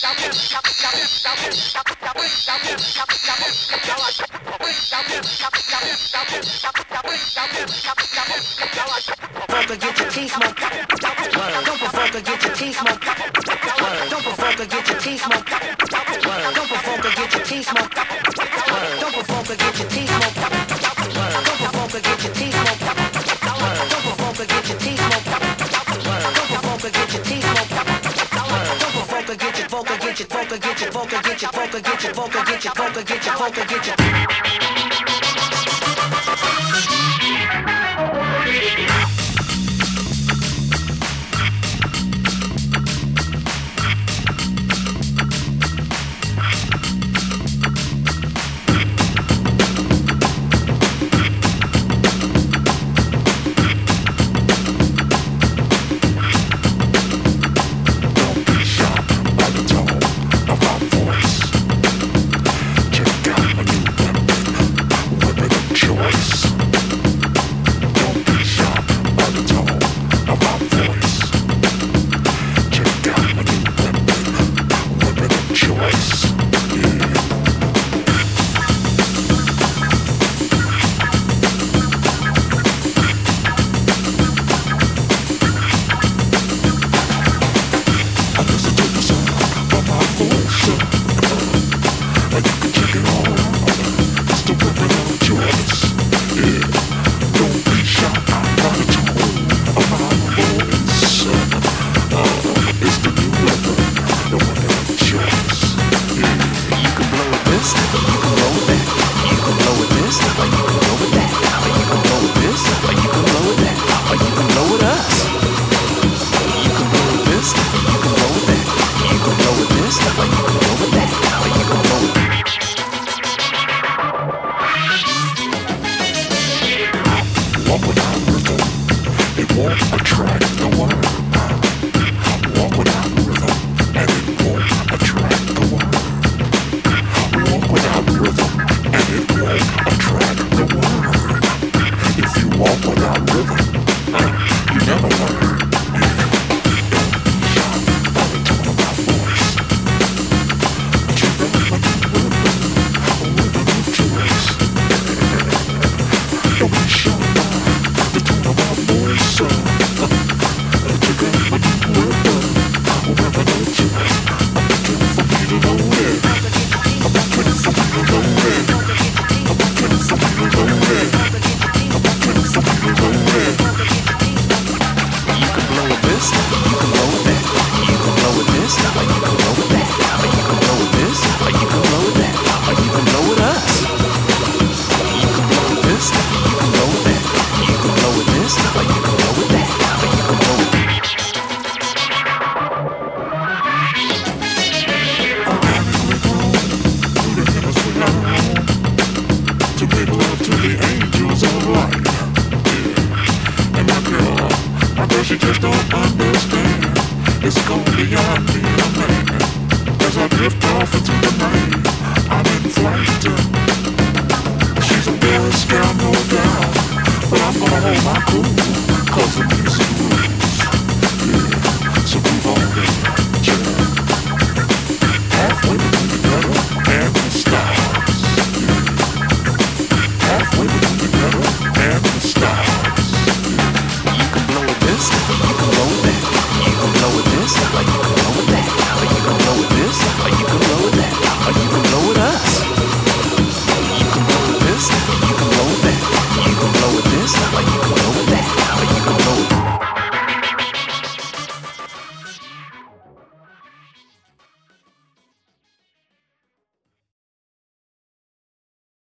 Get your teeth smoked. Don't provoke or get your teeth smoked. Don't provoke or get your teeth smoked. Don't provoke or get your teeth smoked. Don't provoke or get your teeth smoked. Don't provoke or get your teeth smoked. Don't provoke or get your teeth smoked. Don't provoke or get your teeth smoked. Don't provoke or get your vocal, get your vocal, get your vocal, get your vocal, get your vocal, get your vocal, get your vocal, get your.